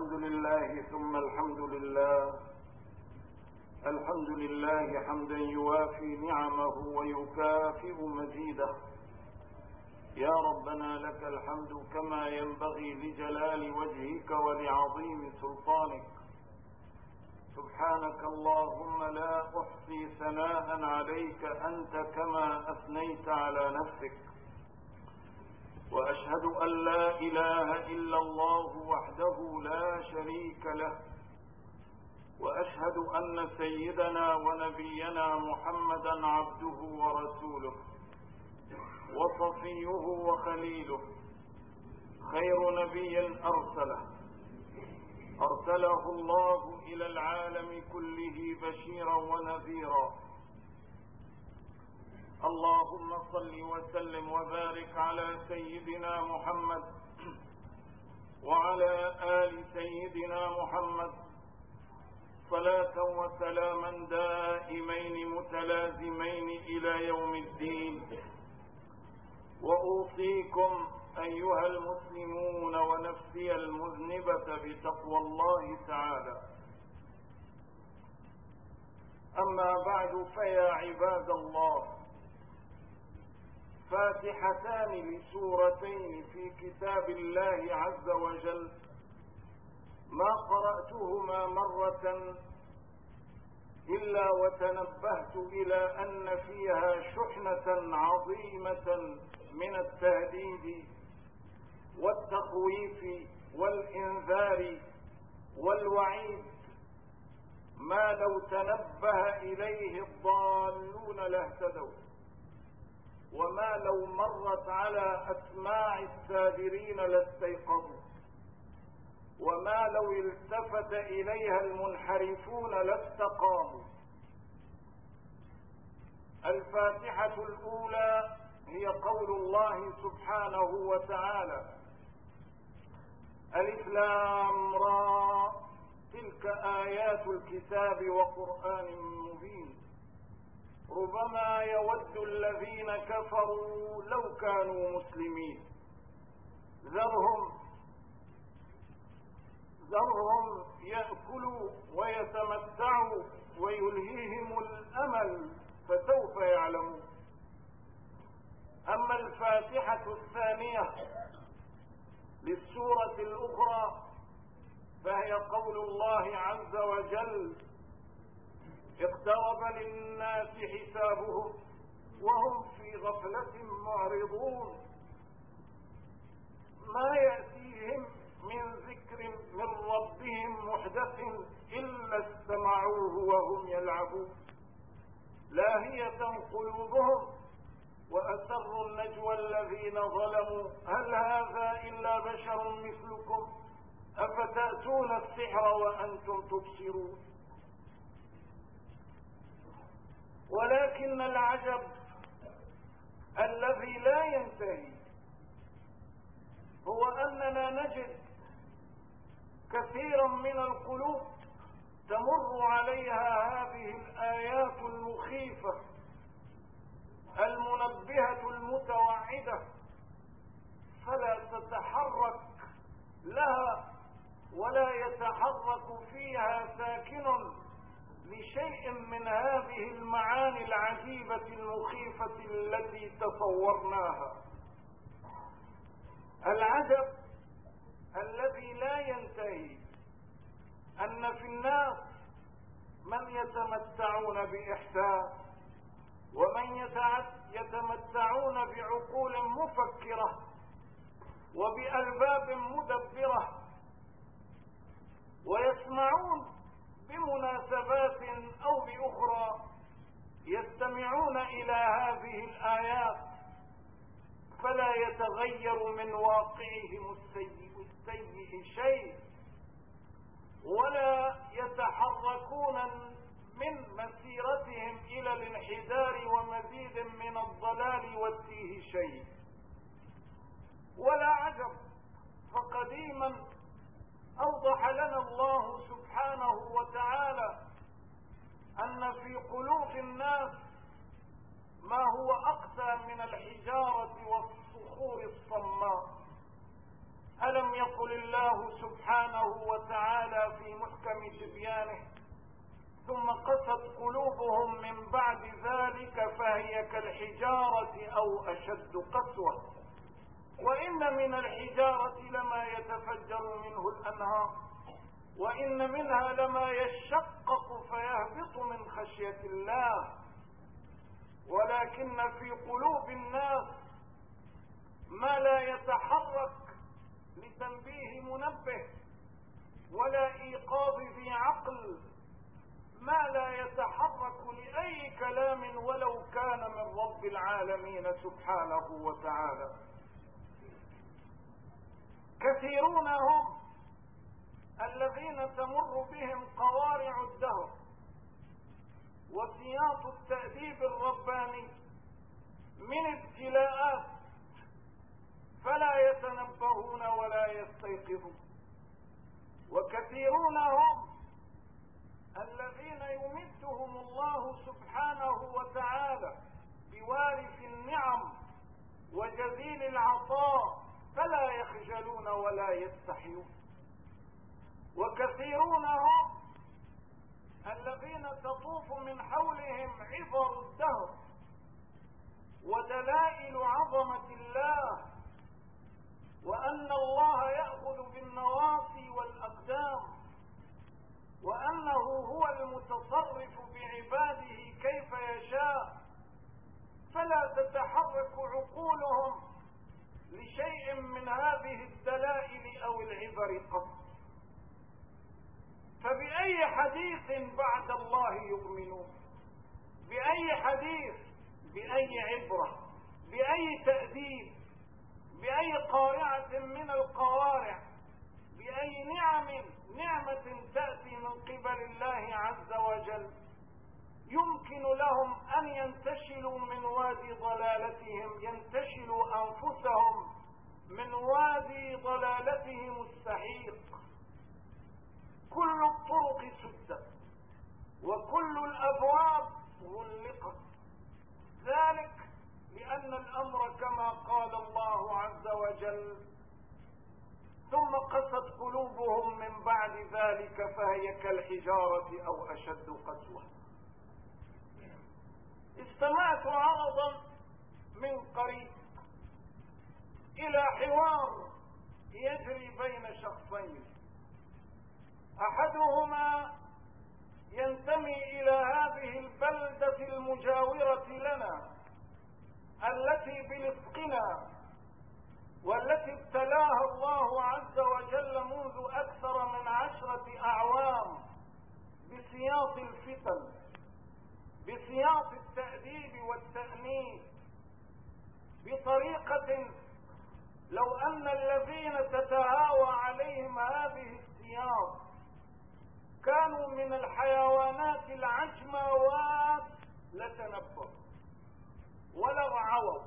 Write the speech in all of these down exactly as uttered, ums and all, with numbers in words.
الحمد لله ثم الحمد لله. الحمد لله حمدا يوافي نعمه ويكافئ مزيده. يا ربنا لك الحمد كما ينبغي لجلال وجهك ولعظيم سلطانك. سبحانك اللهم لا أحصي ثناء عليك أنت كما أثنيت على نفسك. وأشهد أن لا إله إلا الله وحده لا شريك له، وأشهد أن سيدنا ونبينا محمدا عبده ورسوله وصفيه وخليله، خير نبي أرسله أرسله الله إلى العالم كله بشيرا ونذيرا. اللهم صل وسلم وبارك على سيدنا محمد وعلى آل سيدنا محمد صلاة وسلاما دائمين متلازمين إلى يوم الدين. وأوصيكم أيها المسلمون ونفسي المذنبة بتقوى الله تعالى. أما بعد، فيا عباد الله، فاتحتان لسورتين في كتاب الله عز وجل ما قرأتهما مرة إلا وتنبهت إلى أن فيها شحنة عظيمة من التهديد والتخويف والإنذار والوعيد، ما لو تنبه إليه الضالون لاهتدوا، وما لو مرت على أسماع السادرين لاستيقظوا، وما لو التفت إليها المنحرفون لاستقاموا. الفاتحة الأولى هي قول الله سبحانه وتعالى: ألف لام را تلك آيات الكتاب وقرآن مبين ربما يود الذين كفروا لو كانوا مسلمين ذرهم ذرهم يأكلوا ويتمتعوا ويلهيهم الأمل فسوف يعلمون. أما الفاتحة الثانية للسورة الأخرى فهي قول الله عز وجل: اقترب للناس حسابهم وهم في غفلة معرضون ما يأتيهم من ذكر من ربهم محدث إلا استمعوه وهم يلعبون لاهية قلوبهم وأسروا النجوى الذين ظلموا هل هذا إلا بشر مثلكم أفتأتون السحر وأنتم تبصرون. ولكن العجب الذي لا ينتهي هو أننا نجد كثيرا من القلوب تمر عليها هذه الآيات المخيفة المنبهة المتوعدة فلا تتحرك لها ولا يتحرك فيها ساكن لشيء من هذه المعاني العجيبة المخيفة التي تصورناها. العجب الذي لا ينتهي أن في الناس من يتمتعون بإحسان ومن يتمتعون بعقول مفكرة وبألباب مدبرة ويسمعون بمناسبات أو بأخرى يستمعون إلى هذه الآيات فلا يتغير من واقعهم السيء السيء شيء ولا يتحركون من مسيرتهم إلى الانحدار ومزيد من الضلال والتيه شيء. ولا عجب، فقديما أوضح لنا الله سبحانه وتعالى أن في قلوب الناس ما هو أقسى من الحجارة والصخور الصماء. ألم يقل الله الله سبحانه وتعالى في محكم تبيانه: ثم قست قلوبهم من بعد ذلك فهي كالحجارة أو أشد قسوة، وإن من الحجارة لما يتفجر منه الأنهار، وإن منها لما يشقق فيهبط من خشية الله، ولكن في قلوب الناس ما لا يتحرك لتنبيه منبه ولا إيقاظ ذي عقل، ما لا يتحرك لأي كلام ولو كان من رب العالمين سبحانه وتعالى. كثيرون هم الذين تمر بهم قوارع الدهر وسياط التأديب الرباني من ابتلاءات، فلا يتنبهون ولا يستيقظون. وكثيرون هم الذين يمدهم الله سبحانه وتعالى بوارث النعم وجزيل العطاء فلا يخجلون ولا يستحيون. وكثيرون هم الذين تطوف من حولهم عبر الدهر ودلائل عظمة الله، وأن الله يأخذ بالنواصي والأقدام، وأنه هو المتصرف بعباده كيف يشاء، فلا تتحرك عقولهم لشيء من هذه الدلائل أو العبر قط. فبأي حديث بعد الله يؤمنون؟ بأي حديث؟ بأي عبرة؟ بأي تأديب؟ بأي قارعة من القوارع؟ بأي نعم نعمة تأتي من قبل الله عز وجل يمكن لهم أن ينتشلوا من وادي ضلالتهم، ينتشلوا أنفسهم من وادي ضلالتهم السحيق؟ كل الطرق سدت وكل الأبواب غلقت، ذلك لأن الأمر كما قال الله عز وجل: ثم قست قلوبهم من بعد ذلك فهي كالحجارة أو أشد قسوة. استمعت عرضا من قريب إلى حوار يجري بين شخصين، أحدهما ينتمي إلى هذه البلدة المجاورة لنا التي بلصقنا، والتي ابتلاها الله عز وجل منذ أكثر من عشرة أعوام بسياط الفتن، بسياط التأديب والتأنيب، بطريقة لو أن الذين تتهاوى عليهم هذه السياط كانوا من الحيوانات العجماوات لتنبهوا ولرعوا.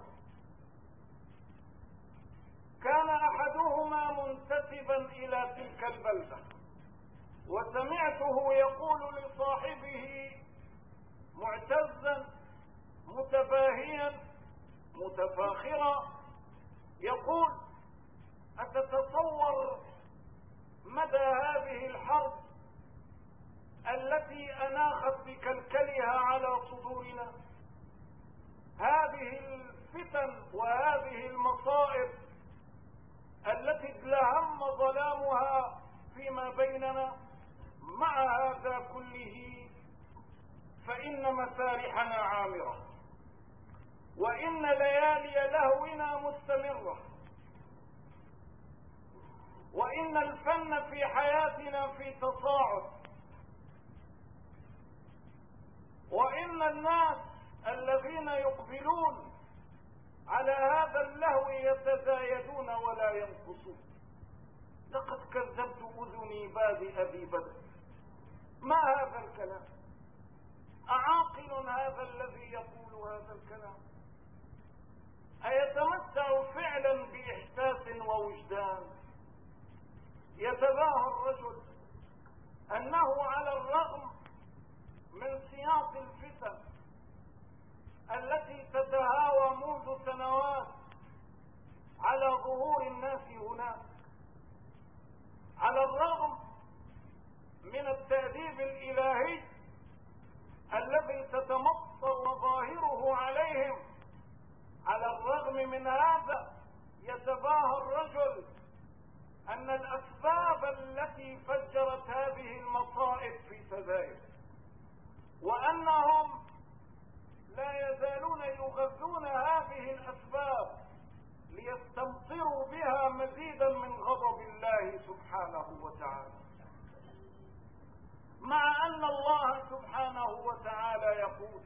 كان أحدهما منتسبا إلى تلك البلدة، وسمعته يقول لصاحبه معتزا متباهيا متفاخرا، يقول: أتتصور مدى هذه الحرب التي أناخت بكلكلها على صدورنا؟ هذه الفتن وهذه المصائب التي ازدهم ظلامها فيما بيننا، مع هذا كله فإن مسارحنا عامرة، وإن ليالي لهونا مستمرة، وإن الفن في حياتنا في تصاعد، وإن الناس الذين يقبلون على هذا اللهو يتزايدون ولا ينقصون. لقد كذبت أذني بادئ ذي بدر. ما هذا الكلام؟ أعاقل هذا الذي يقول هذا الكلام؟ أيتمتع فعلا بإحساس ووجدان؟ يتباهى الرجل أنه على الرغم من سياط الفتن التي تتهاوى منذ سنوات على ظهور الناس هناك، على الرغم من التأديب الإلهي الذي تتمطر ظاهره عليهم، على الرغم من هذا يتباهى الرجل أن الأسباب التي فجرت هذه المصائب في سذاجر، وأنهم لا يزالون يغذون هذه الأسباب ليستمطروا بها مزيدا من غضب الله سبحانه وتعالى، مع أن الله سبحانه وتعالى يقول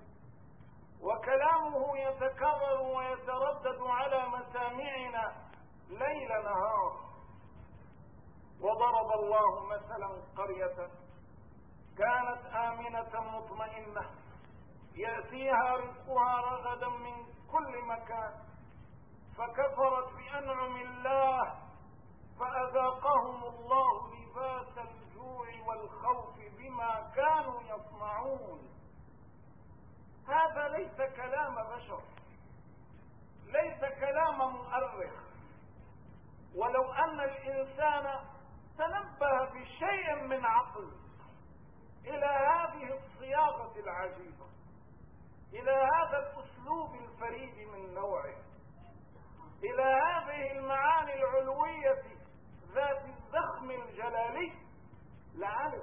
وكلامه يتكرر ويتردد على مسامعنا ليل نهار. وضرب الله مثلا قرية كانت آمنة مطمئنة يأتيها رزقها رغدا من كل مكان فكفرت بأنعم الله فأذاقهم الله لباس الجوع والخوف بما كانوا يصنعون. هذا ليس كلام بشر، ليس كلام مؤرخ. ولو أن الإنسان تنبه بشيء من عقل إلى هذه الصياغة العجيبة، إلى هذا الأسلوب الفريد من نوعه، إلى هذه المعاني العلوية ذات الزخم الجلالي، لعلم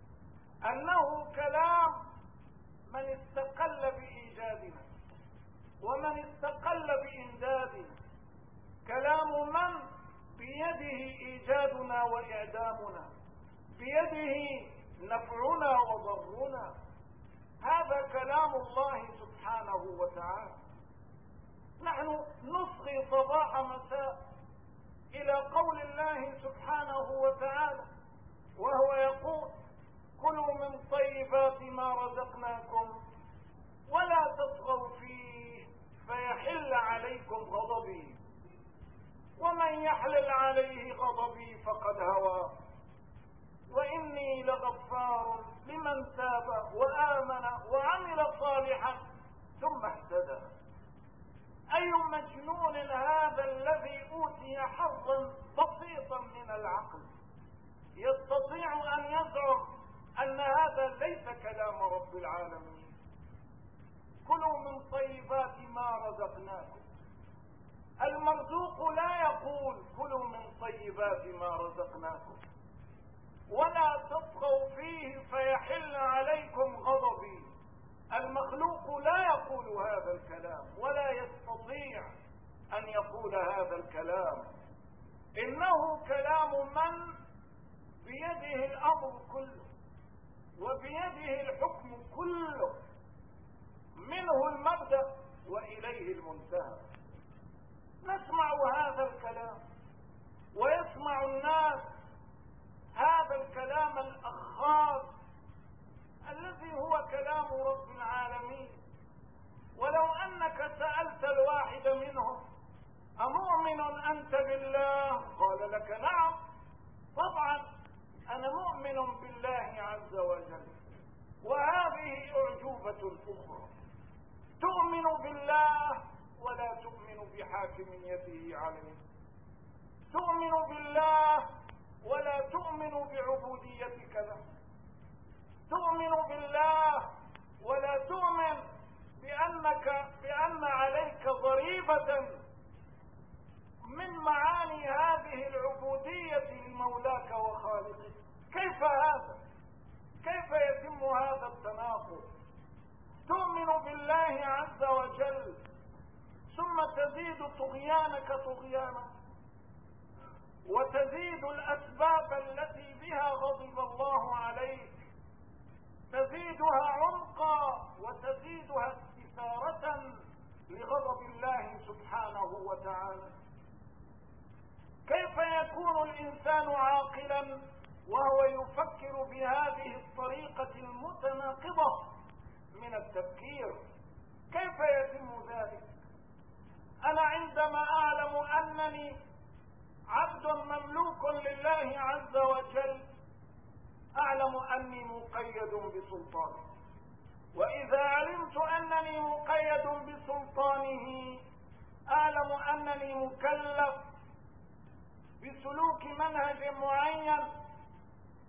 أنه كلام من استقل بإيجادنا ومن استقل بإمدادنا، كلام من بيده إيجادنا وإعدامنا، بيده نفعنا وضرنا. هذا كلام الله سبحانه وتعالى. نحن نصغي صباح مساء إلى قول الله سبحانه وتعالى وهو يقول كلوا من طيبات ما رزقناكم ولا تطغوا فيه فيحل عليكم غضبي ومن يحلل عليه غضبي فقد هوى وإني لغفار لمن تاب وآمن وعمل صالحا ثم اهتدى. أي مجنون هذا الذي أوتي حظا بسيطا من العقل يستطيع أن يزعم أن هذا ليس كلام رب العالمين؟ كلوا من طيبات ما رزقناكم. المرزوق لا يقول كلوا من طيبات ما رزقناكم ولا تطغوا فيه فيحل عليكم غضبي. المخلوق لا يقول هذا الكلام ولا يستطيع أن يقول هذا الكلام. إنه كلام من بيده الأمر كله وبيده الحكم كله، منه المبدأ وإليه المنتهى. نسمع هذا الكلام ويسمع الناس هذا الكلام الأخاذ الذي هو كلام رب العالمين. ولو أنك سألت الواحد منهم أمؤمن أنت بالله؟ قال لك نعم طبعا أنا مؤمن بالله عز وجل. وهذه أعجوبة أخرى، تؤمن بالله ولا تؤمن بحاكميته عليه، تؤمن بالله ولا تؤمن بعبوديتك له، تؤمن بالله ولا تؤمن بأنك بأن عليك ضريبة من معاني هذه العبودية لمولاك وخالقك. كيف هذا؟ كيف يتم هذا التناقض؟ تؤمن بالله عز وجل ثم تزيد طغيانك طغيانا وتزيد الأسباب التي بها غضب الله عليك، تزيدها عمقا وتزيدها استثارة لغضب الله سبحانه وتعالى. كيف يكون الإنسان عاقلا وهو يفكر بهذه الطريقة المتناقضة من التفكير؟ كيف يتم ذلك؟ أنا عندما أعلم أنني عبد مملوك لله عز وجل أعلم أني مقيد بسلطانه، وإذا علمت أنني مقيد بسلطانه أعلم أنني مكلف بسلوك منهج معين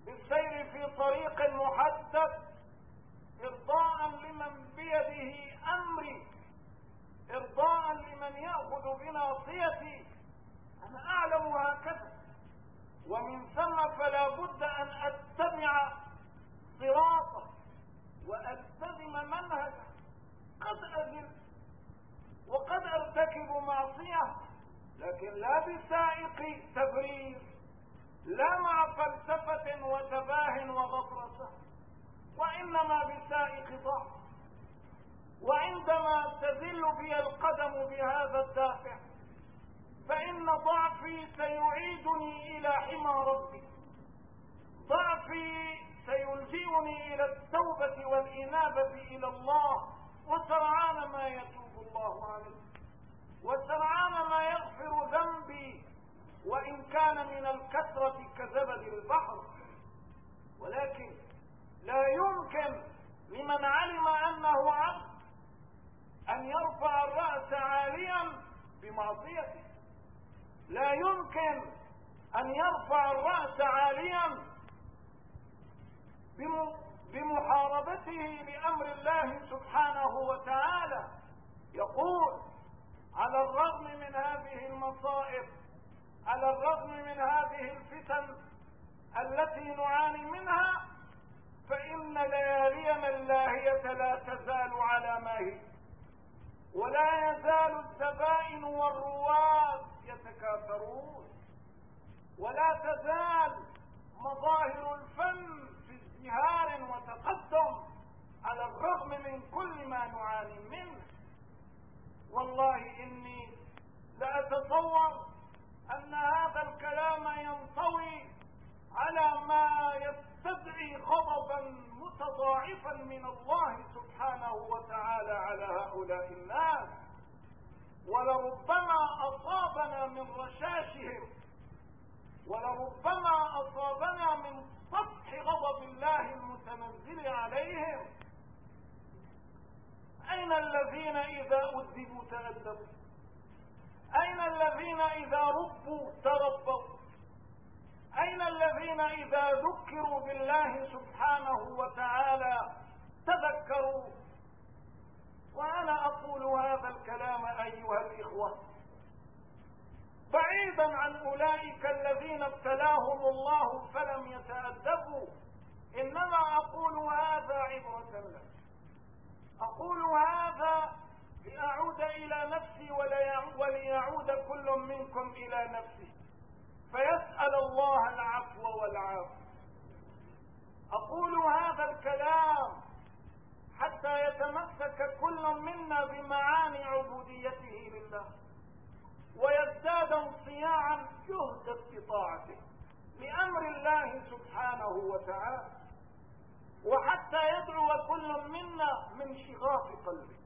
بالسير في طريق محدد إرضاء لمن بيده أمري، إرضاء لمن يأخذ بناصيتي. أنا أعلم هكذا، ومن ثم فلا بد أن أتبع صراطه وألتزم منهجه. قد أذل وقد أرتكب معصية، لكن لا بسائق تبرير، لا مع فلسفة وتباه وغطرسة، وإنما بسائق ضعف. وعندما تذل بي القدم بهذا الدافع فإن ضعفي سيعيدني إلى حمى ربي، ضعفي سيلجئني إلى التوبة والإنابة إلى الله، وسرعان ما يتوب الله عليه، وسرعان ما يغفر ذنبي، وإن كان من الكثرة كزبد البحر. ولكن لا يمكن لمن علم أنه عبد أن يرفع الرأس عاليا بمعصيته، لا يمكن أن يرفع الرأس عاليا بمحاربته لأمر الله سبحانه وتعالى. يقول: على الرغم من هذه المصائب، على الرغم من هذه الفتن التي نعاني منها، فإن ليالينا اللاهية لا تزال على ما هي، ولا يزال الزبائن والرواد يتكاثرون، ولا تزال مظاهر الفن في ازدهار وتقدم على الرغم من كل ما نعاني منه. والله إني لأتصور أن هذا الكلام ينطوي على ما يستدعي غضبا متضاعفا من الله سبحانه وتعالى على هؤلاء الناس، ولربما أصابنا من رشاشهم، ولربما أصابنا من سطح غضب الله المتنزل عليهم. أين الذين إذا أدبوا تأدبوا؟ أين الذين إذا ربوا تربوا؟ أين الذين إذا ذكروا بالله سبحانه وتعالى تذكروا؟ وأنا أقول هذا الكلام أيها الإخوة بعيدا عن أولئك الذين ابتلاهم الله فلم يتأدبوا، إنما أقول هذا عبرة لك، أقول هذا لأعود إلى نفسي وليعود كل منكم إلى نفسه فيسأل الله العفو والعافية. أقول هذا الكلام حتى يتمسك كل منا بمعاني عبوديته لله، ويزداد انصياعا جهد استطاعته لأمر الله سبحانه وتعالى، وحتى يدعو كل منا من شغاف قلبه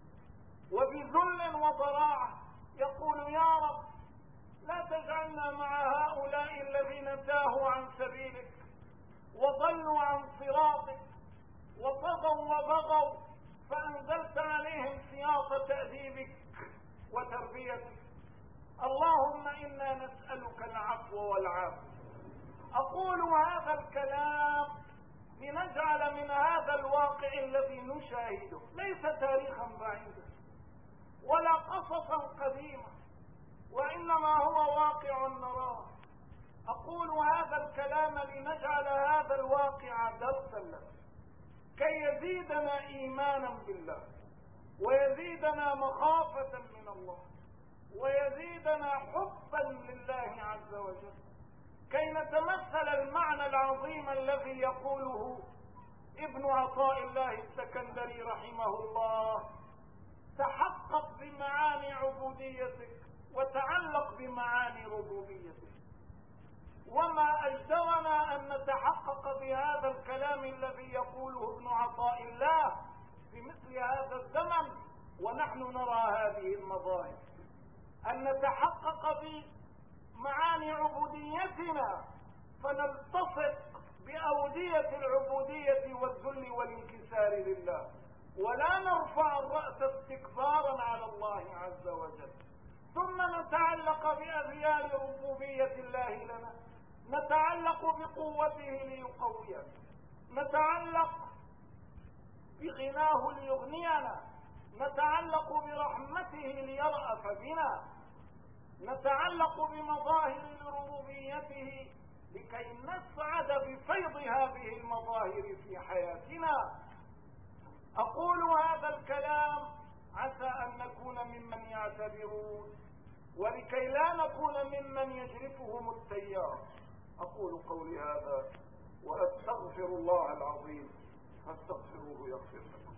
وبذل وضراعة يقول: يا رب لا تجعلنا مع هؤلاء الذين تاهوا عن سبيلك وضلوا عن صراطك وطغوا وبغوا فأنزلت عليهم سياط تأديبك وتربيتك. اللهم إنا نسألك العفو والعافية. أقول هذا الكلام لنجعل من هذا الواقع الذي نشاهده ليس تاريخا بعيدا ولا قصصا قديما، وإنما هو واقع نراه. أقول هذا الكلام لنجعل هذا الواقع درسا لنا كي يزيدنا إيمانا بالله، ويزيدنا مخافة من الله، ويزيدنا حبا لله عز وجل، كي نتمثل المعنى العظيم الذي يقوله ابن عطاء الله السكندري رحمه الله: تحقق بمعاني عبوديتك وتعلق بمعاني ربوبيتك. وما أجدرنا أن نتحقق بهذا الكلام الذي يقوله ابن عطاء الله في مثل هذا الزمن ونحن نرى هذه المظاهر، أن نتحقق بمعاني عبوديتنا فنلتصق بأودية العبودية والذل والانكسار لله، ولا نرفع الرأس استكبارا على الله عز وجل، ثم نتعلق بأذيال ربوبية الله لنا، نتعلق بقوته ليقوينا، نتعلق بغناه ليغنينا، نتعلق برحمته ليرأف بنا، نتعلق بمظاهر ربوبيته لكي نسعد بفيض هذه المظاهر في حياتنا. أقول هذا الكلام عسى أن نكون ممن يعتبرون، ولكي لا نكون ممن يجرفهم التيار. أقول قولي هذا وأستغفر الله العظيم فاستغفروه يغفر لكم.